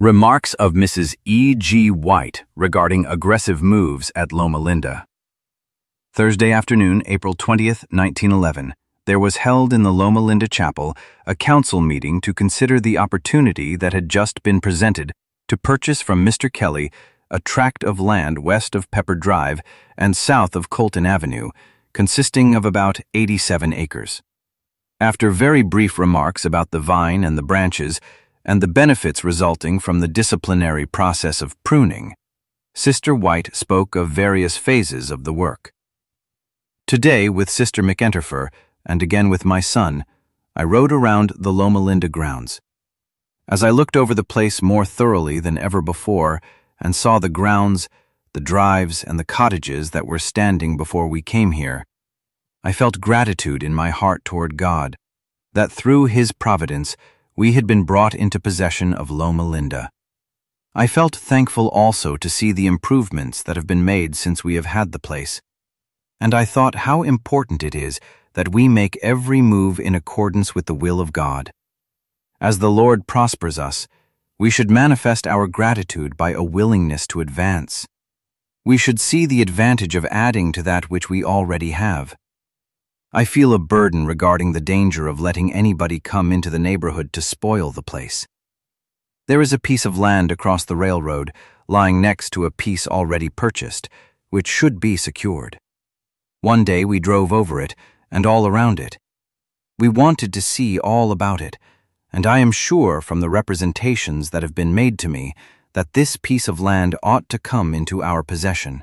Remarks of Mrs. E. G. White regarding aggressive moves at Loma Linda. Thursday afternoon, April 20th, 1911, there was held in the Loma Linda Chapel a council meeting to consider the opportunity that had just been presented to purchase from Mr. Kelly a tract of land west of Pepper Drive and south of Colton Avenue, consisting of about 87 acres. After very brief remarks about the vine and the branches, and the benefits resulting from the disciplinary process of pruning, Sister White spoke of various phases of the work. Today, with Sister McEnterfer, and again with my son, I rode around the Loma Linda grounds. As I looked over the place more thoroughly than ever before and saw the grounds, the drives, and the cottages that were standing before we came here, I felt gratitude in my heart toward God, that through His providence we had been brought into possession of Loma Linda. I felt thankful also to see the improvements that have been made since we have had the place, and I thought how important it is that we make every move in accordance with the will of God. As the Lord prospers us, we should manifest our gratitude by a willingness to advance. We should see the advantage of adding to that which we already have. I feel a burden regarding the danger of letting anybody come into the neighborhood to spoil the place. There is a piece of land across the railroad lying next to a piece already purchased, which should be secured. One day we drove over it and all around it. We wanted to see all about it, and I am sure from the representations that have been made to me that this piece of land ought to come into our possession.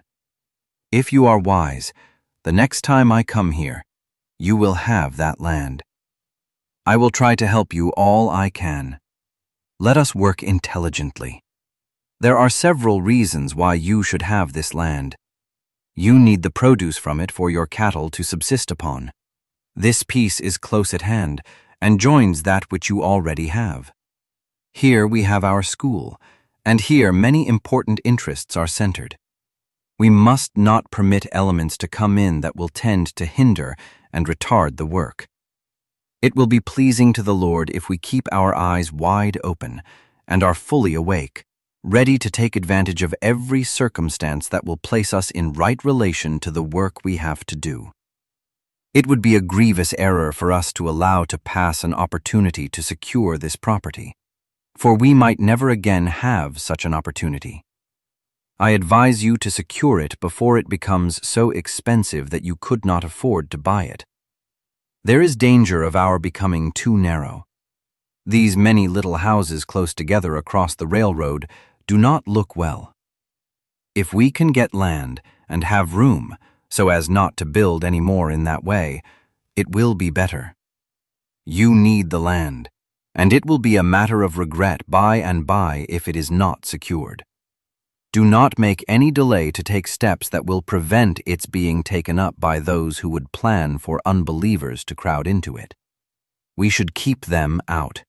If you are wise, the next time I come here, you will have that land. I will try to help you all I can. Let us work intelligently. There are several reasons why you should have this land. You need the produce from it for your cattle to subsist upon. This piece is close at hand and joins that which you already have. Here we have our school, and here many important interests are centered. We must not permit elements to come in that will tend to hinder and retard the work. It will be pleasing to the Lord if we keep our eyes wide open and are fully awake, ready to take advantage of every circumstance that will place us in right relation to the work we have to do. It would be a grievous error for us to allow to pass an opportunity to secure this property, for we might never again have such an opportunity. I advise you to secure it before it becomes so expensive that you could not afford to buy it. There is danger of our becoming too narrow. These many little houses close together across the railroad do not look well. If we can get land and have room so as not to build any more in that way, it will be better. You need the land, and it will be a matter of regret by and by if it is not secured. Do not make any delay to take steps that will prevent its being taken up by those who would plan for unbelievers to crowd into it. We should keep them out.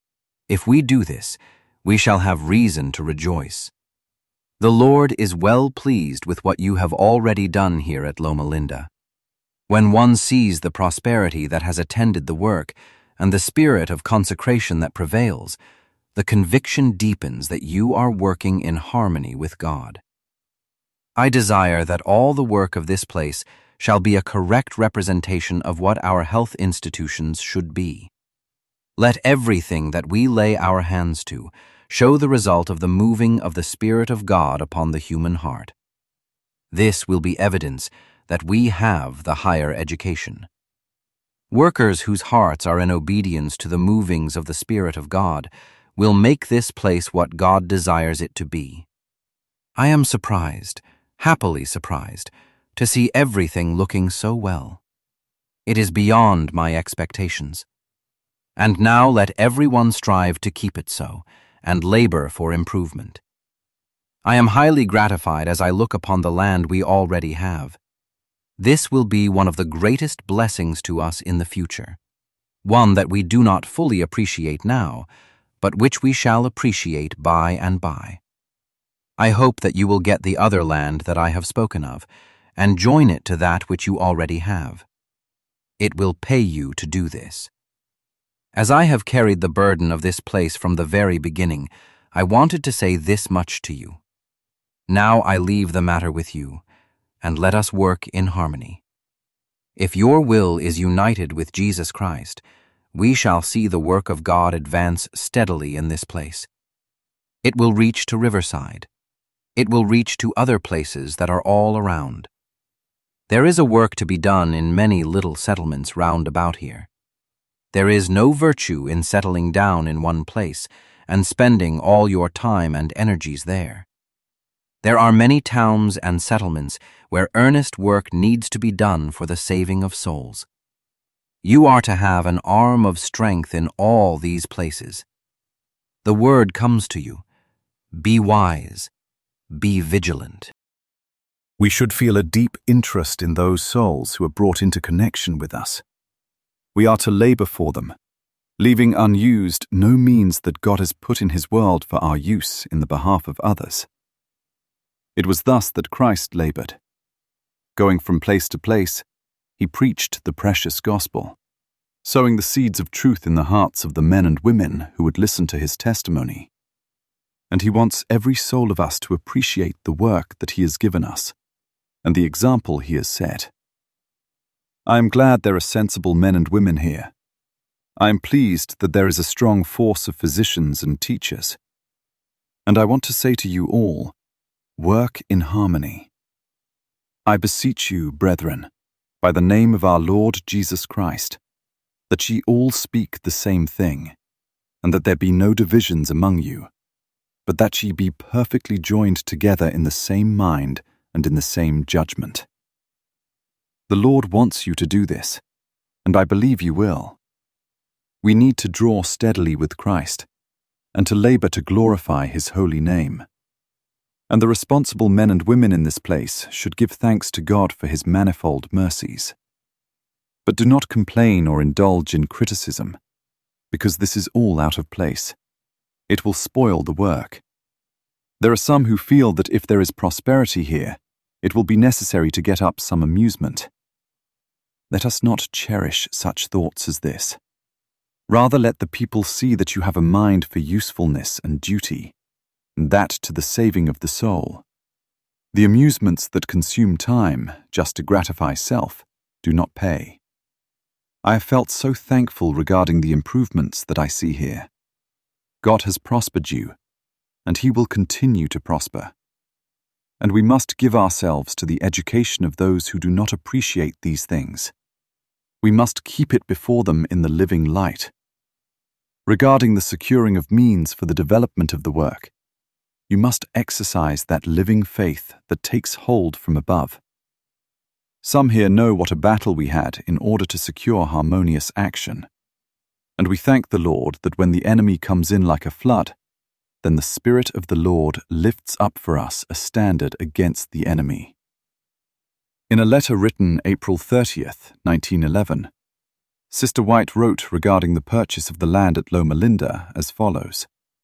If we do this, we shall have reason to rejoice. The Lord is well pleased with what you have already done here at Loma Linda. When one sees the prosperity that has attended the work and the spirit of consecration that prevails, the conviction deepens that you are working in harmony with God. I desire that all the work of this place shall be a correct representation of what our health institutions should be. Let everything that we lay our hands to show the result of the moving of the Spirit of God upon the human heart. This will be evidence that we have the higher education. Workers whose hearts are in obedience to the movings of the Spirit of God will make this place what God desires it to be. I am surprised, happily surprised, to see everything looking so well. It is beyond my expectations. And now let everyone strive to keep it so, and labor for improvement. I am highly gratified as I look upon the land we already have. This will be one of the greatest blessings to us in the future, one that we do not fully appreciate now, but which we shall appreciate by and by. I hope that you will get the other land that I have spoken of, and join it to that which you already have. It will pay you to do this. As I have carried the burden of this place from the very beginning, I wanted to say this much to you. Now I leave the matter with you, and let us work in harmony. If your will is united with Jesus Christ, we shall see the work of God advance steadily in this place. It will reach to Riverside. It will reach to other places that are all around. There is a work to be done in many little settlements round about here. There is no virtue in settling down in one place and spending all your time and energies there. There are many towns and settlements where earnest work needs to be done for the saving of souls. You are to have an arm of strength in all these places. The word comes to you. Be wise. Be vigilant. We should feel a deep interest in those souls who are brought into connection with us. We are to labor for them, leaving unused no means that God has put in His world for our use in the behalf of others. It was thus that Christ labored. Going from place to place, He preached the precious gospel, sowing the seeds of truth in the hearts of the men and women who would listen to His testimony. And He wants every soul of us to appreciate the work that He has given us and the example He has set. I am glad there are sensible men and women here. I am pleased that there is a strong force of physicians and teachers. And I want to say to you all, work in harmony. I beseech you, brethren, by the name of our Lord Jesus Christ, that ye all speak the same thing, and that there be no divisions among you, but that ye be perfectly joined together in the same mind and in the same judgment. The Lord wants you to do this, and I believe you will. We need to draw steadily with Christ, and to labor to glorify His holy name. And the responsible men and women in this place should give thanks to God for His manifold mercies. But do not complain or indulge in criticism, because this is all out of place. It will spoil the work. There are some who feel that if there is prosperity here, it will be necessary to get up some amusement. Let us not cherish such thoughts as this. Rather let the people see that you have a mind for usefulness and duty, and that to the saving of the soul. The amusements that consume time just to gratify self do not pay. I have felt so thankful regarding the improvements that I see here. God has prospered you, and He will continue to prosper. And we must give ourselves to the education of those who do not appreciate these things. We must keep it before them in the living light. Regarding the securing of means for the development of the work, you must exercise that living faith that takes hold from above. Some here know what a battle we had in order to secure harmonious action. And we thank the Lord that when the enemy comes in like a flood, then the Spirit of the Lord lifts up for us a standard against the enemy. In a letter written April 30th, 1911, Sister White wrote regarding the purchase of the land at Loma Linda as follows.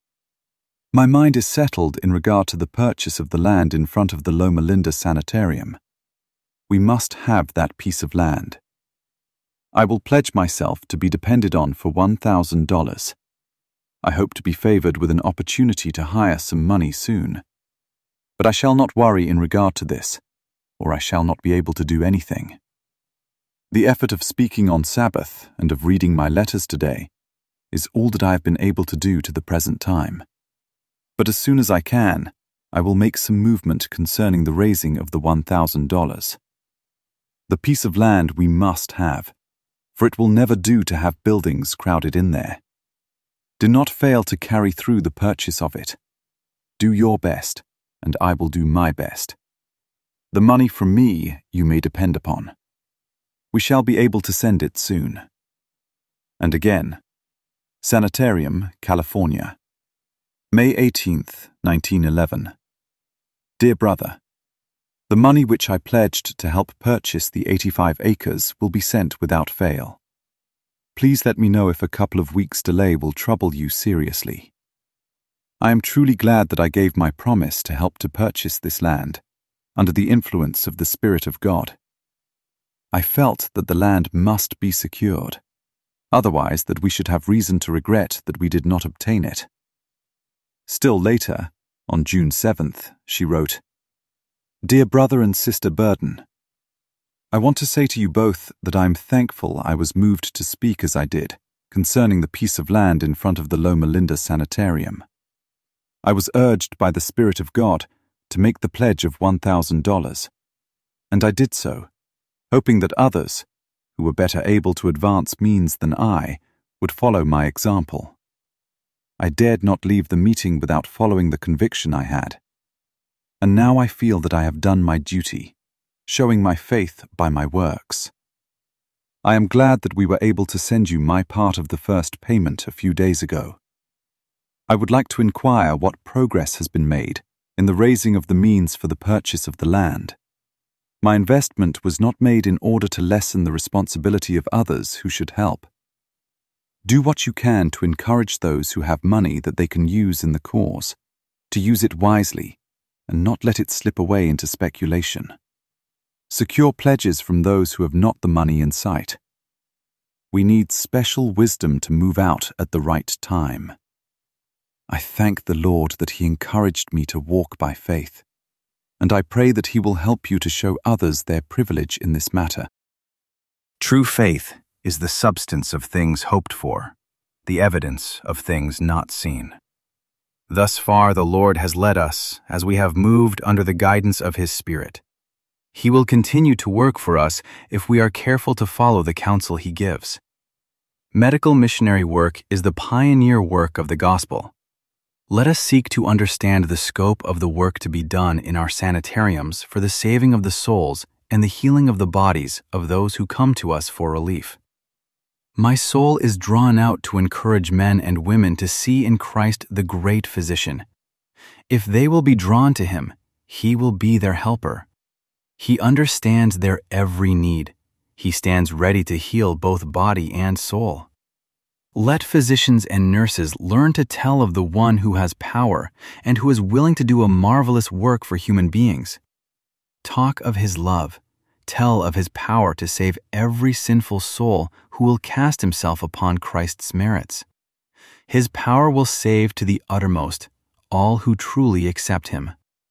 My mind is settled in regard to the purchase of the land in front of the Loma Linda Sanitarium. We must have that piece of land. I will pledge myself to be depended on for $1,000. I hope to be favored with an opportunity to hire some money soon. But I shall not worry in regard to this, or I shall not be able to do anything. The effort of speaking on Sabbath and of reading my letters today is all that I have been able to do to the present time. But as soon as I can, I will make some movement concerning the raising of the $1,000. The piece of land we must have, for it will never do to have buildings crowded in there. Do not fail to carry through the purchase of it. Do your best, and I will do my best. The money from me you may depend upon. We shall be able to send it soon. And again, Sanitarium, California, May 18th, 1911. Dear Brother, the money which I pledged to help purchase the 85 acres will be sent without fail. Please let me know if a couple of weeks' delay will trouble you seriously. I am truly glad that I gave my promise to help to purchase this land, under the influence of the Spirit of God. I felt that the land must be secured, otherwise that we should have reason to regret that we did not obtain it. Still later, on June 7th, she wrote, "Dear Brother and Sister Burden, I want to say to you both that I am thankful I was moved to speak as I did concerning the piece of land in front of the Loma Linda Sanitarium. I was urged by the Spirit of God to make the pledge of $1,000, and I did so, hoping that others, who were better able to advance means than I, would follow my example. I dared not leave the meeting without following the conviction I had. And now I feel that I have done my duty, showing my faith by my works. I am glad that we were able to send you my part of the first payment a few days ago. I would like to inquire what progress has been made in the raising of the means for the purchase of the land. My investment was not made in order to lessen the responsibility of others who should help. Do what you can to encourage those who have money that they can use in the cause, to use it wisely, and not let it slip away into speculation. Secure pledges from those who have not the money in sight. We need special wisdom to move out at the right time. I thank the Lord that He encouraged me to walk by faith, and I pray that He will help you to show others their privilege in this matter." True faith is the substance of things hoped for, the evidence of things not seen. Thus far the Lord has led us as we have moved under the guidance of His Spirit. He will continue to work for us if we are careful to follow the counsel He gives. Medical missionary work is the pioneer work of the gospel. Let us seek to understand the scope of the work to be done in our sanitariums for the saving of the souls and the healing of the bodies of those who come to us for relief. My soul is drawn out to encourage men and women to see in Christ the great physician. If they will be drawn to Him, He will be their helper. He understands their every need. He stands ready to heal both body and soul. Let physicians and nurses learn to tell of the one who has power and who is willing to do a marvelous work for human beings. Talk of His love. Tell of His power to save every sinful soul who will cast himself upon Christ's merits. His power will save to the uttermost all who truly accept Him.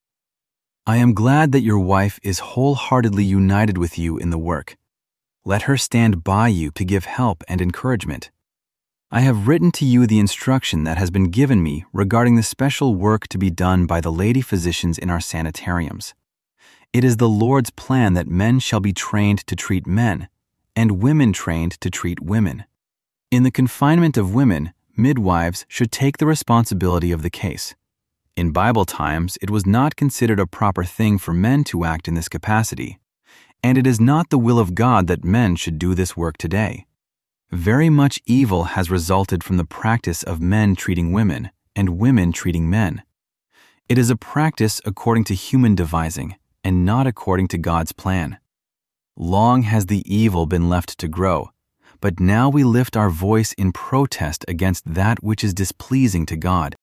I am glad that your wife is wholeheartedly united with you in the work. Let her stand by you to give help and encouragement. I have written to you the instruction that has been given me regarding the special work to be done by the lady physicians in our sanitariums. It is the Lord's plan that men shall be trained to treat men, and women trained to treat women. In the confinement of women, midwives should take the responsibility of the case. In Bible times, it was not considered a proper thing for men to act in this capacity, and it is not the will of God that men should do this work today. Very much evil has resulted from the practice of men treating women and women treating men. It is a practice according to human devising and not according to God's plan. Long has the evil been left to grow, but now we lift our voice in protest against that which is displeasing to God.